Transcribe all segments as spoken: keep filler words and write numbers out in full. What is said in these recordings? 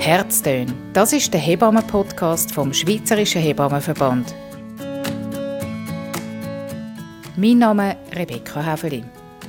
Herztöne. Das ist der Hebammen-Podcast vom Schweizerischen Hebammenverband. Mein Name ist Rebecca Häfeli.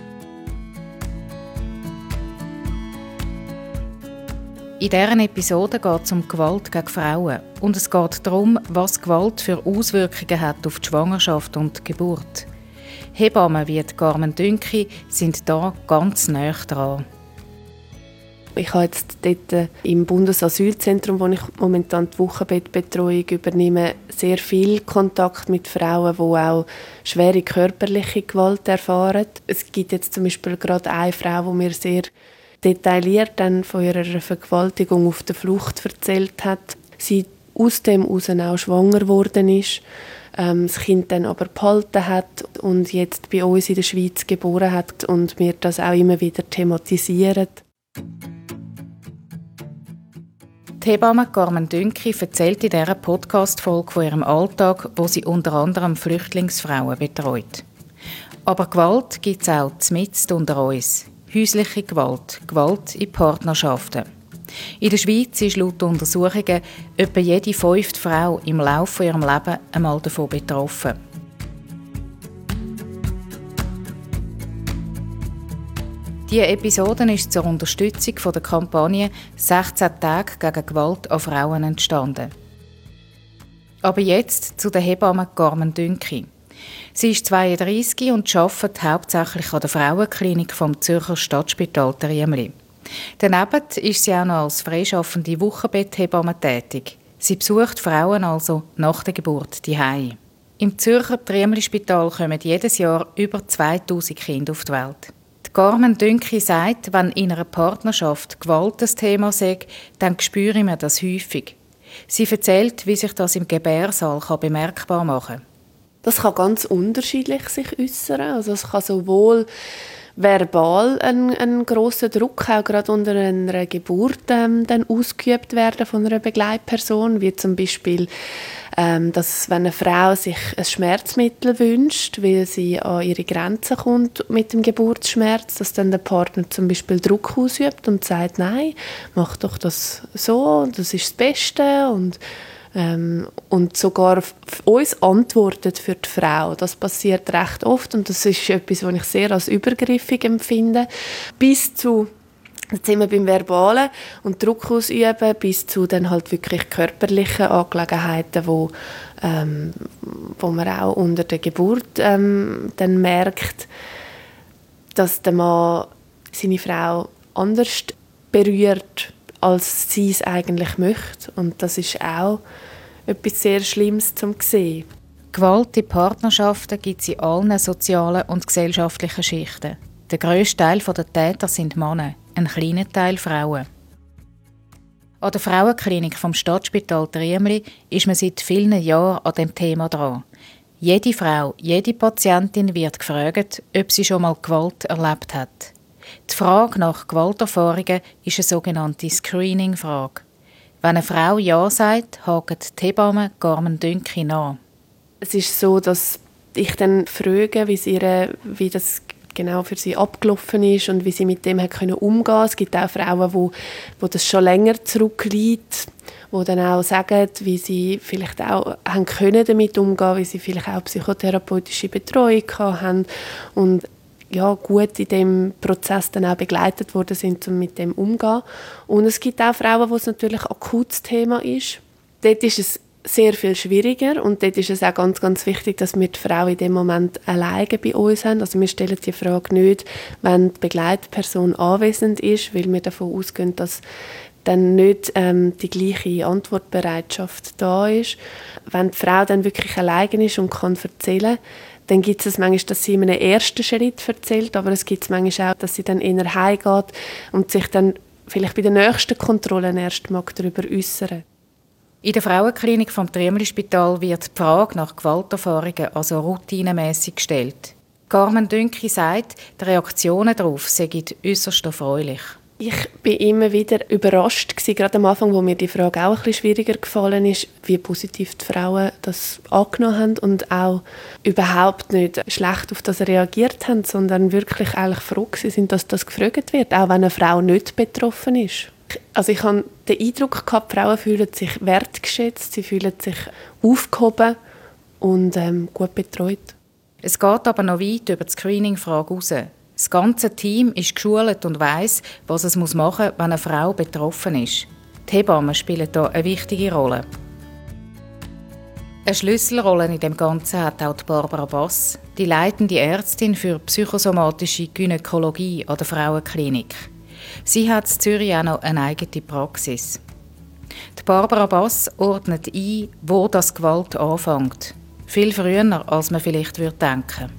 In dieser Episode geht es um Gewalt gegen Frauen und es geht darum, was Gewalt für Auswirkungen hat auf die Schwangerschaft und die Geburt. Hebammen wie Carmen Dünki sind da ganz nahe dran. Ich habe jetzt dort im Bundesasylzentrum, wo ich momentan die Wochenbettbetreuung übernehme, sehr viel Kontakt mit Frauen, die auch schwere körperliche Gewalt erfahren. Es gibt jetzt zum Beispiel gerade eine Frau, die mir sehr detailliert dann von ihrer Vergewaltigung auf der Flucht erzählt hat. Sie aus dem heraus auch schwanger geworden ist, ähm, das Kind dann aber behalten hat und jetzt bei uns in der Schweiz geboren hat und wir das auch immer wieder thematisieren. Die Hebamme Carmen Dünki erzählt in dieser Podcast-Folge von ihrem Alltag, wo sie unter anderem Flüchtlingsfrauen betreut. Aber Gewalt gibt es auch mitten unter uns. Häusliche Gewalt, Gewalt in Partnerschaften. In der Schweiz ist laut Untersuchungen etwa jede fünfte Frau im Laufe ihres Lebens einmal davon betroffen. Diese Episode ist zur Unterstützung der Kampagne «sechzehn Tage gegen Gewalt an Frauen» entstanden. Aber jetzt zu der Hebamme Carmen Dünki. Sie ist zweiunddreissig und arbeitet hauptsächlich an der Frauenklinik vom Zürcher Stadtspital Triemli. Daneben ist sie auch noch als freischaffende Wochenbetthebamme tätig. Sie besucht Frauen also nach der Geburt zu Hause. Im Zürcher Triemli-Spital kommen jedes Jahr über zweitausend Kinder auf die Welt. Die Carmen Dünki sagt, wenn in einer Partnerschaft Gewalt ein Thema sei, dann spüre man das häufig. Sie erzählt, wie sich das im Gebärsaal bemerkbar machen kann. Das kann ganz unterschiedlich sich äußern. Also es kann sowohl verbal ein, ein grosser Druck auch gerade unter einer Geburt ähm, dann ausgeübt werden von einer Begleitperson, wie zum Beispiel, ähm, dass wenn eine Frau sich ein Schmerzmittel wünscht, weil sie an ihre Grenzen kommt mit dem Geburtsschmerz, dass dann der Partner zum Beispiel Druck ausübt und sagt, nein, mach doch das so, das ist das Beste und Ähm, und sogar uns antwortet für die Frau. Das passiert recht oft und das ist etwas, was ich sehr als übergriffig empfinde. Bis zu, jetzt sind wir beim Verbalen und Druck ausüben, bis zu dann halt wirklich körperlichen Angelegenheiten, wo, ähm, wo man auch unter der Geburt ähm, dann merkt, dass der Mann seine Frau anders berührt, als sie es eigentlich möchte. Und das ist auch etwas sehr Schlimmes zum sehen. Gewalt in Partnerschaften gibt es in allen sozialen und gesellschaftlichen Schichten. Der grösste Teil der Täter sind Männer, ein kleiner Teil Frauen. An der Frauenklinik vom Stadtspital Triemli ist man seit vielen Jahren an dem Thema dran. Jede Frau, jede Patientin wird gefragt, ob sie schon mal Gewalt erlebt hat. Die Frage nach Gewalterfahrungen ist eine sogenannte Screening-Frage. Wenn eine Frau Ja sagt, hakt die Hebamme Carmen Dünki nach. Es ist so, dass ich dann frage, wie, sie ihre, wie das genau für sie abgelaufen ist und wie sie mit dem hat umgehen können. Es gibt auch Frauen, wo, wo das schon länger zurückliegt, die dann auch sagen, wie sie vielleicht auch haben können damit umgehen, wie sie vielleicht auch psychotherapeutische Betreuung haben und ja, gut in dem Prozess dann auch begleitet worden sind, um mit dem umzugehen. Und es gibt auch Frauen, wo es natürlich ein akutes Thema ist. Dort ist es sehr viel schwieriger und dort ist es auch ganz, ganz wichtig, dass wir die Frau in dem Moment alleine bei uns haben. Also wir stellen die Frage nicht, wenn die Begleitperson anwesend ist, weil wir davon ausgehen, dass dann nicht ähm, die gleiche Antwortbereitschaft da ist. Wenn die Frau dann wirklich alleine ist und kann erzählen, dann gibt es manchmal, dass sie in einem ersten Schritt erzählt, aber es gibt es manchmal auch, dass sie dann eher heimgeht und sich dann vielleicht bei den nächsten Kontrollen erst mag darüber äußern. In der Frauenklinik vom Triemli-Spital wird die Frage nach Gewalterfahrungen also routinemässig gestellt. Carmen Dünki sagt, die Reaktionen darauf seien äusserst erfreulich. Ich war immer wieder überrascht gewesen, gerade am Anfang, wo mir die Frage auch ein bisschen schwieriger gefallen ist, wie positiv die Frauen das angenommen haben und auch überhaupt nicht schlecht auf das reagiert haben, sondern wirklich eigentlich froh sind, dass das gefragt wird, auch wenn eine Frau nicht betroffen ist. Also ich hatte den Eindruck gehabt, Frauen fühlen sich wertgeschätzt, sie fühlen sich aufgehoben und ähm, gut betreut. Es geht aber noch weit über die Screening-Frage hinaus. Das ganze Team ist geschult und weiss, was es machen muss, wenn eine Frau betroffen ist. Die Hebammen spielen hier eine wichtige Rolle. Eine Schlüsselrolle in dem Ganzen hat auch die Barbara Bass, die leitende Ärztin für psychosomatische Gynäkologie an der Frauenklinik. Sie hat in Zürich auch noch eine eigene Praxis. Die Barbara Bass ordnet ein, wo das Gewalt anfängt. Viel früher, als man vielleicht denken würde.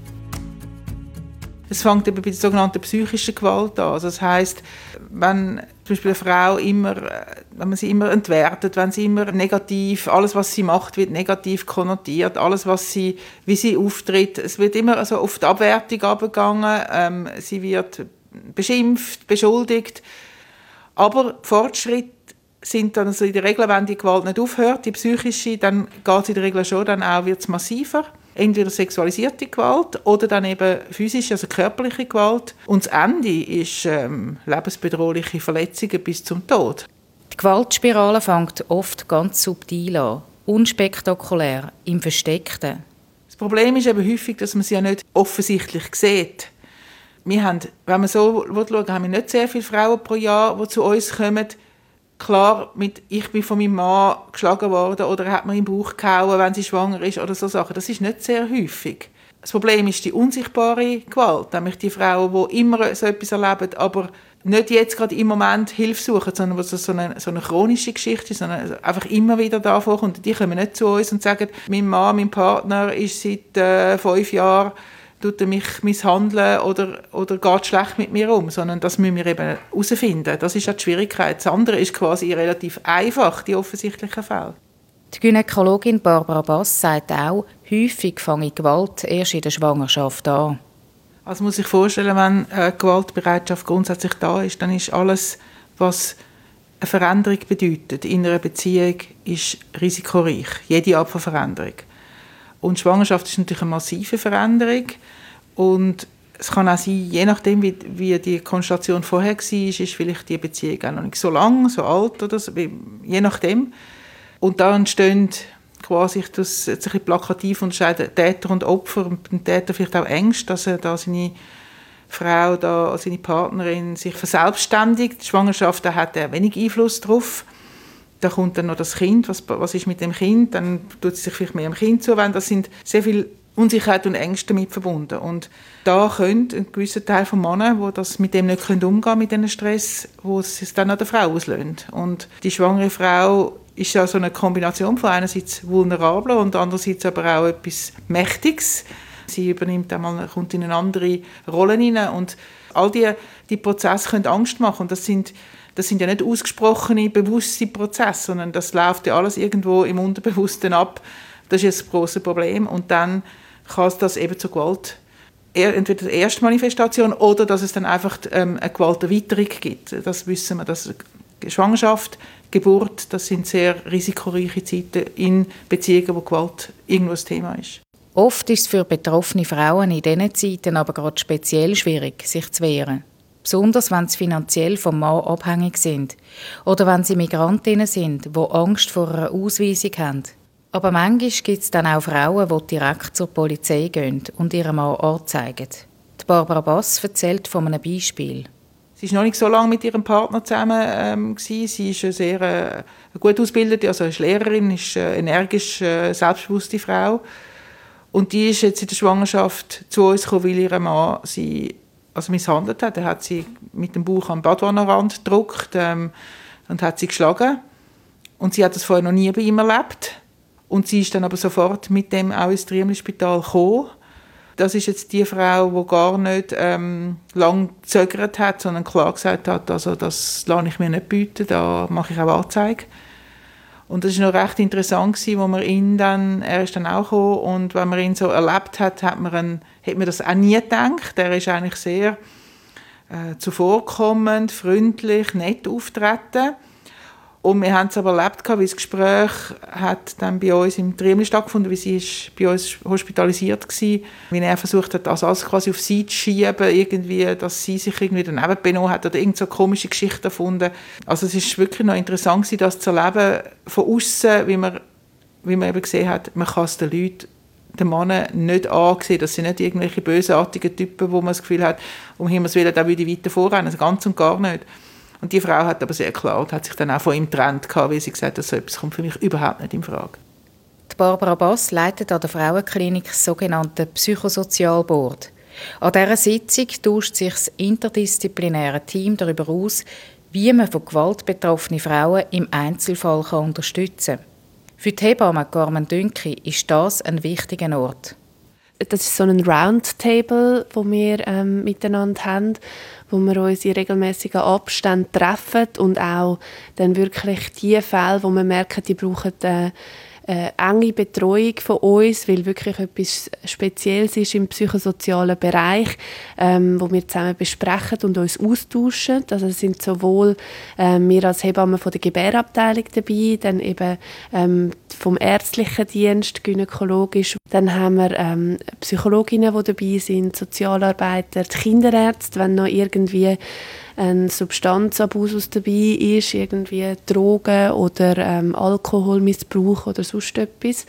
Es fängt eben bei der sogenannten psychischen Gewalt an. Also das heisst, wenn zum Beispiel eine Frau immer, wenn man sie immer entwertet, wenn sie immer negativ, alles was sie macht, wird negativ konnotiert, alles was sie, wie sie auftritt, es wird immer also auf die Abwertung abgegangen, ähm, sie wird beschimpft, beschuldigt. Aber Fortschritte sind dann also in der Regel, wenn die Gewalt nicht aufhört, die psychische, dann geht es in der Regel schon, dann auch wird es massiver. Entweder sexualisierte Gewalt oder dann eben physische, also körperliche Gewalt. Und das Ende ist ähm, lebensbedrohliche Verletzungen bis zum Tod. Die Gewaltspirale fängt oft ganz subtil an, unspektakulär, im Versteckten. Das Problem ist eben häufig, dass man sie ja nicht offensichtlich sieht. Wir haben, wenn man so schaut, haben wir nicht sehr viele Frauen pro Jahr, die zu uns kommen. Klar, mit «ich bin von meinem Mann geschlagen worden» oder «er hat mir im Bauch gehauen, wenn sie schwanger ist» oder so Sachen. Das ist nicht sehr häufig. Das Problem ist die unsichtbare Gewalt, nämlich die Frauen, die immer so etwas erleben, aber nicht jetzt gerade im Moment Hilfe suchen, sondern was so eine, so eine chronische Geschichte ist, sondern einfach immer wieder da vorkommt. Die kommen nicht zu uns und sagen, mein Mann, mein Partner ist seit äh, fünf Jahren tut er mich misshandeln oder, oder geht schlecht mit mir um, sondern das müssen wir eben herausfinden. Das ist ja die Schwierigkeit. Das andere ist quasi relativ einfach, die offensichtlichen Fälle. Die Gynäkologin Barbara Bass sagt auch, häufig fange Gewalt erst in der Schwangerschaft an. Also muss sich vorstellen, wenn eine Gewaltbereitschaft grundsätzlich da ist, dann ist alles, was eine Veränderung bedeutet in einer Beziehung, ist risikoreich. Jede Art von Veränderung. Und Schwangerschaft ist natürlich eine massive Veränderung. Und es kann auch sein, je nachdem, wie, wie die Konstellation vorher war, ist vielleicht die Beziehung auch noch nicht so lang, so alt oder so, je nachdem. Und da entstehen quasi, ich das jetzt ein bisschen plakativ unterscheiden, Täter und Opfer. Und beim Täter vielleicht auch Ängste, dass er da seine Frau, da, seine Partnerin sich verselbstständigt. Die Schwangerschaft, da hat er wenig Einfluss drauf. Da kommt dann noch das Kind, was, was ist mit dem Kind, dann tut sie sich vielleicht mehr dem Kind zuwenden. Das sind sehr viel Unsicherheit und Ängste damit verbunden. Und da können ein gewisser Teil von Männern, die das mit dem nicht umgehen können, mit diesem Stress, wo es dann an der Frau auslöst. Und die schwangere Frau ist ja so eine Kombination von einerseits vulnerabler und andererseits aber auch etwas Mächtiges. Sie übernimmt einmal, kommt in eine andere Rolle hinein. Und all diese die Prozesse können Angst machen. Und das sind Das sind ja nicht ausgesprochene, bewusste Prozesse, sondern das läuft ja alles irgendwo im Unterbewussten ab. Das ist ein grosses Problem. Und dann kann es das eben zur Gewalt, entweder die erste Manifestation oder dass es dann einfach ähm, eine Gewalterweiterung gibt. Das wissen wir, dass Schwangerschaft, Geburt, das sind sehr risikoreiche Zeiten in Beziehungen, wo Gewalt irgendwo ein Thema ist. Oft ist es für betroffene Frauen in diesen Zeiten aber gerade speziell schwierig, sich zu wehren. Besonders wenn sie finanziell vom Mann abhängig sind oder wenn sie Migrantinnen sind, die Angst vor einer Ausweisung haben. Aber manchmal gibt es dann auch Frauen, die direkt zur Polizei gehen und ihren Mann anzeigen. Die Barbara Bass erzählt von einem Beispiel. Sie ist noch nicht so lange mit ihrem Partner zusammen. Ähm, sie ist eine sehr äh, gut ausgebildete, also ist Lehrerin, ist eine energisch, äh, selbstbewusste Frau. Und die ist jetzt in der Schwangerschaft zu uns gekommen, weil ihr Mann sie also misshandelt hat. Er hat sie mit dem Bauch am Badwannenrand gedrückt ähm, und hat sie geschlagen. Und sie hat das vorher noch nie bei ihm erlebt. Und sie ist dann aber sofort mit dem auch ins Triemli-Spital gekommen. Das ist jetzt die Frau, die gar nicht ähm, lang gezögert hat, sondern klar gesagt hat, also das lasse ich mir nicht bieten, da mache ich auch Anzeige. Und das war noch recht interessant, wo man ihn dann, er ist dann auch gekommen, und wenn man ihn so erlebt hat, hat man, einen, hat man das auch nie gedacht. Er ist eigentlich sehr äh, zuvorkommend, freundlich, nett auftreten. Und wir haben es aber erlebt, weil das Gespräch hat dann bei uns im Triemli stattgefunden, weil sie ist bei uns hospitalisiert war, wie er versucht hat, das alles quasi auf sie zu schieben, irgendwie, dass sie sich irgendwie daneben benommen hat oder irgend so komische Geschichten erfunden. Also es ist wirklich noch interessant, das zu erleben von außen, wie man, wie man eben gesehen hat, man kann es den Leuten, den Männern nicht ansehen, das sind nicht irgendwelche bösartigen Typen, wo man das Gefühl hat, um Himmels Willen, da würde ich weiter vorrennen, also ganz und gar nicht. Und die Frau hat aber sehr klar, hat sich dann auch von ihm getrennt, weil sie gesagt hat, so etwas kommt für mich überhaupt nicht in Frage. Die Barbara Bass leitet an der Frauenklinik das sogenannte Psychosozialboard. An dieser Sitzung tauscht sich das interdisziplinäre Team darüber aus, wie man von Gewalt betroffene Frauen im Einzelfall unterstützen kann. Für die Hebamme Carmen Dünki ist das ein wichtiger Ort. Das ist so ein Roundtable, das wir ähm, miteinander haben, wo wir uns in regelmäßigen Abständen treffen und auch dann wirklich die Fälle, wo wir merken, die brauchen äh, äh, enge Betreuung von uns, weil wirklich etwas Spezielles ist im psychosozialen Bereich, ähm, wo wir zusammen besprechen und uns austauschen. Also es sind sowohl äh, wir als Hebammen von der Gebärabteilung dabei, dann eben ähm, vom ärztlichen Dienst, gynäkologisch. Dann haben wir ähm, Psychologinnen, die dabei sind, Sozialarbeiter, die Kinderärzte, wenn noch irgendwie ein Substanzabusus dabei ist, irgendwie Drogen oder ähm, Alkoholmissbrauch oder sonst etwas.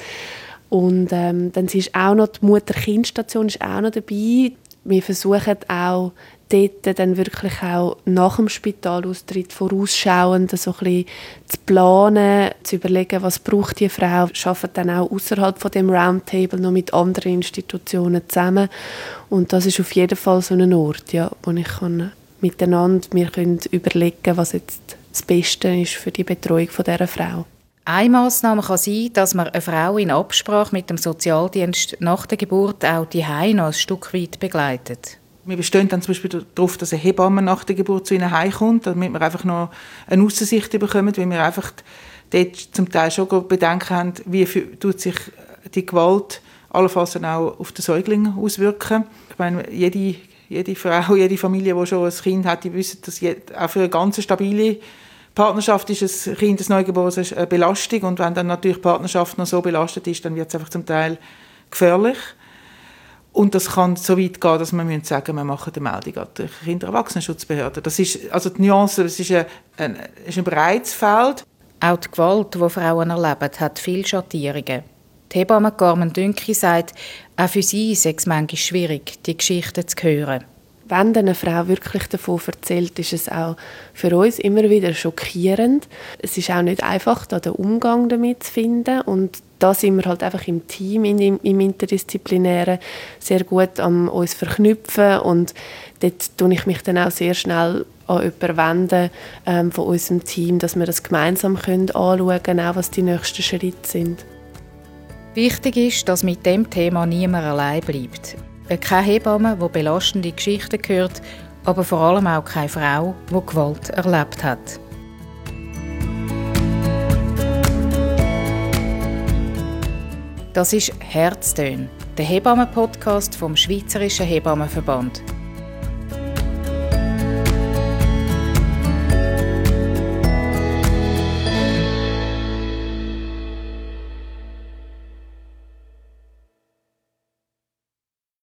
Und ähm, dann ist auch noch die Mutter-Kind-Station ist auch noch dabei. Wir versuchen auch dort dann wirklich auch nach dem Spitalaustritt vorausschauend so ein bisschen zu planen, zu überlegen, was braucht die Frau. Wir arbeiten dann auch außerhalb von dem Roundtable noch mit anderen Institutionen zusammen. Und das ist auf jeden Fall so ein Ort, ja, wo ich kann miteinander wir können überlegen, was jetzt das Beste ist für die Betreuung von dieser Frau. Eine Massnahme kann sein, dass man eine Frau in Absprache mit dem Sozialdienst nach der Geburt auch die Heim noch ein Stück weit begleitet. Wir bestehen dann zum Beispiel darauf, dass eine Hebamme nach der Geburt zu ihnen heimkommt, damit wir einfach noch eine Aussensicht bekommen, weil wir einfach dort zum Teil schon Bedenken haben, wie tut sich die Gewalt allenfalls auch auf den Säugling auswirken. Ich meine, jede, jede Frau, jede Familie, die schon ein Kind hat, die wissen, dass auch für eine ganz stabile Partnerschaft ist ein Kind, ein Neugeborenes, eine Belastung. Und wenn dann natürlich die Partnerschaft noch so belastet ist, dann wird es einfach zum Teil gefährlich. Und das kann so weit gehen, dass man sagen, wir machen eine Meldung an die Kinder-Erwachsenenschutzbehörde. Das ist, also die Nuance, das ist ein, ein, ist ein breites Feld. Auch die Gewalt, die Frauen erleben, hat viele Schattierungen. Die Hebamme Carmen Dünki sagt, auch für sie sei es manchmal schwierig, die Geschichten zu hören. Wenn eine Frau wirklich davon erzählt, ist es auch für uns immer wieder schockierend. Es ist auch nicht einfach, da den Umgang damit zu finden. Und da sind wir halt einfach im Team, im, im Interdisziplinären, sehr gut an uns verknüpfen. Und dort tue ich mich dann auch sehr schnell an jemanden wenden ähm, von unserem Team, dass wir das gemeinsam können anschauen können, auch was die nächsten Schritte sind. Wichtig ist, dass mit dem Thema niemand allein bleibt. Keine Hebamme, die belastende Geschichten hört, aber vor allem auch keine Frau, die Gewalt erlebt hat. Das ist «Herztöne», der Hebammen-Podcast vom Schweizerischen Hebammenverband.